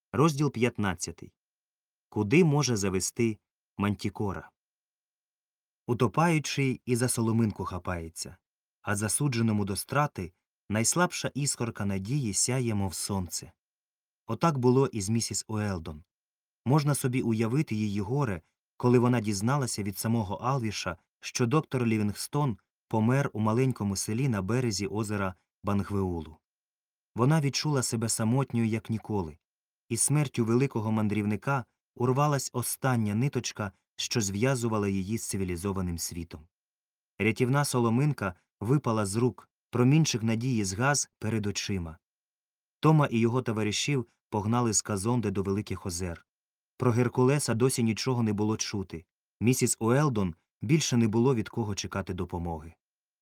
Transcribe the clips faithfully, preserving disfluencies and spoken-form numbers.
Розділ п'ятнадцятий. Куди може завести Мантікора? Утопаючий і за соломинку хапається, а засудженому до страти найслабша іскорка надії сяє, мов сонце. Отак було і з місіс Уелдон. Можна собі уявити її горе, коли вона дізналася від самого Алвіша, що доктор Лівінгстон помер у маленькому селі на березі озера Бангвеулу. Вона відчула себе самотньою, як ніколи. Із смертю великого мандрівника урвалась остання ниточка, що зв'язувала її з цивілізованим світом. Рятівна соломинка випала з рук, промінчик надії згас перед очима. Тома і його товаришів погнали з Казонде до Великих озер. Про Геркулеса досі нічого не було чути. Місіс Уелдон більше не було від кого чекати допомоги.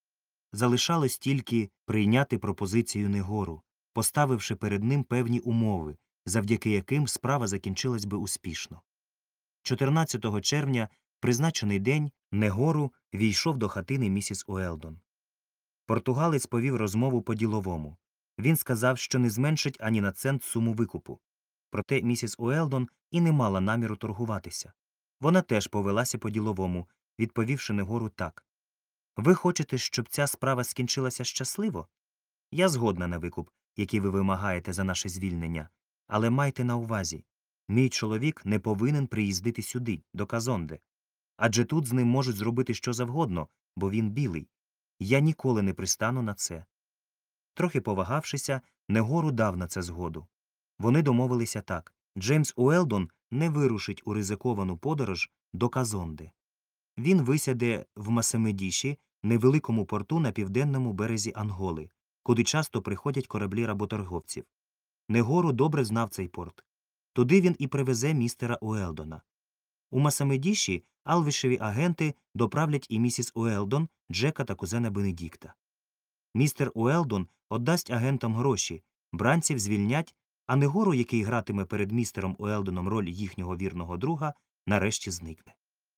Залишалось тільки прийняти пропозицію Негору, поставивши перед ним певні умови, завдяки яким справа закінчилась би успішно. чотирнадцятого червня, призначений день, Негору війшов до хатини місіс Уелдон. Португалець повів розмову по-діловому. Він сказав, що не зменшить ані на цент суму викупу. Проте місіс Уелдон і не мала наміру торгуватися. Вона теж повелася по-діловому, відповівши Негору так. «Ви хочете, щоб ця справа скінчилася щасливо? Я згодна на викуп, який ви вимагаєте за наше звільнення. Але майте на увазі, мій чоловік не повинен приїздити сюди, до Казонде. Адже тут з ним можуть зробити що завгодно, бо він білий. Я ніколи не пристану на це». Трохи повагавшися, Негору дав на це згоду. Вони домовилися так. Джеймс Уелдон не вирушить у ризиковану подорож до Казонди. Він висяде в Масамедіші, невеликому порту на південному березі Анголи, куди часто приходять кораблі работорговців. Негору добре знав цей порт. Туди він і привезе містера Уелдона. У Масамедіші Алвішеві агенти доправлять і місіс Уелдон, Джека та кузена Бенедікта. Містер Уелдон отдасть агентам гроші, бранців звільнять, а Негору, який гратиме перед містером Уелдоном роль їхнього вірного друга, нарешті зникне.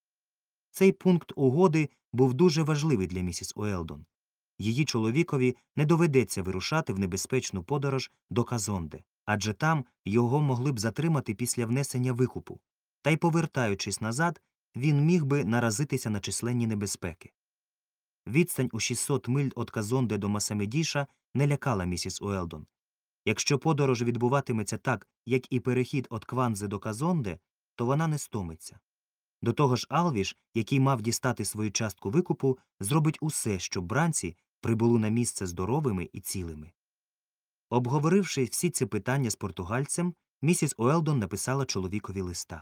Цей пункт угоди був дуже важливий для місіс Уелдон. Її чоловікові не доведеться вирушати в небезпечну подорож до Казонде, адже там його могли б затримати після внесення викупу. Та й повертаючись назад, він міг би наразитися на численні небезпеки. Відстань у шістсот миль від Казонде до Масамедіша не лякала місіс Уелдон. Якщо подорож відбуватиметься так, як і перехід від Кванзи до Казонде, то вона не стомиться. До того ж Алвіш, який мав дістати свою частку викупу, зробить усе, щоб бранці прибули на місце здоровими і цілими. Обговоривши всі ці питання з португальцем, місіс Уелдон написала чоловікові листа.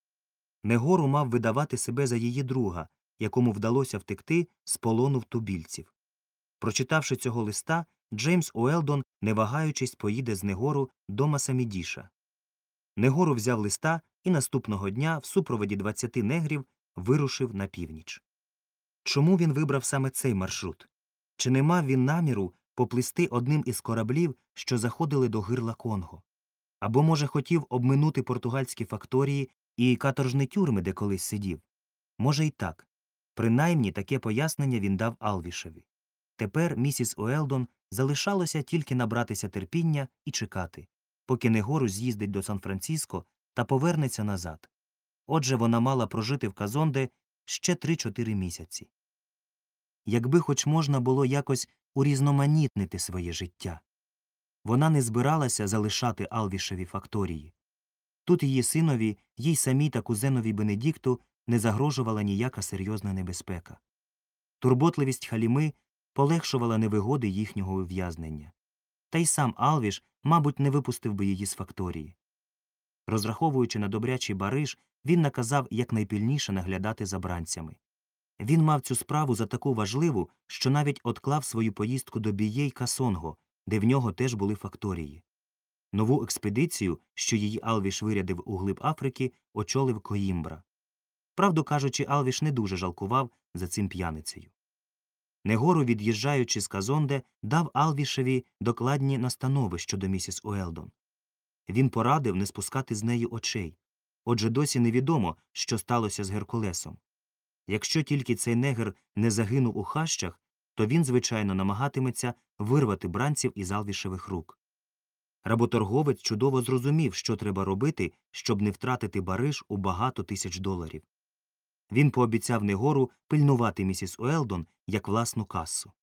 Негору мав видавати себе за її друга, якому вдалося втекти з полону в тубільців. Прочитавши цього листа, Джеймс Уелдон, не вагаючись, поїде з Негору до Масамедіша. Негору взяв листа і наступного дня в супроводі двадцяти негрів вирушив на північ. Чому він вибрав саме цей маршрут? Чи не мав він наміру поплисти одним із кораблів, що заходили до гирла Конго? Або, може, хотів обминути португальські факторії і каторжні тюрми, де колись сидів? Може, і так. Принаймні, таке пояснення він дав Алвішеві. Тепер місіс Уелдон залишалося тільки набратися терпіння і чекати, поки Негору з'їздить до Сан-Франциско та повернеться назад. Отже, вона мала прожити в Казонде ще три-чотири місяці. Якби хоч можна було якось урізноманітнити своє життя. Вона не збиралася залишати Алвішеві факторії. Тут її синові, їй самій та кузенові Бенедікту не загрожувала ніяка серйозна небезпека. Турботливість Халіми полегшувала невигоди їхнього ув'язнення. Та й сам Алвіш, мабуть, не випустив би її з факторії. Розраховуючи на добрячий бариш, він наказав якнайпильніше наглядати за бранцями. Він мав цю справу за таку важливу, що навіть одклав свою поїздку до Бієй Касонго, де в нього теж були факторії. Нову експедицію, що її Алвіш вирядив у глиб Африки, очолив Коїмбра. Правду кажучи, Алвіш не дуже жалкував за цим п'яницею. Негору, від'їжджаючи з Казонде, дав Алвішеві докладні настанови щодо місіс Уелдон. Він порадив не спускати з неї очей. Отже, досі невідомо, що сталося з Геркулесом. Якщо тільки цей негр не загинув у хащах, то він, звичайно, намагатиметься вирвати бранців із Алвішевих рук. Работорговець чудово зрозумів, що треба робити, щоб не втратити бариж у багато тисяч доларів. Він пообіцяв Негору пильнувати місіс Уелдон як власну касу.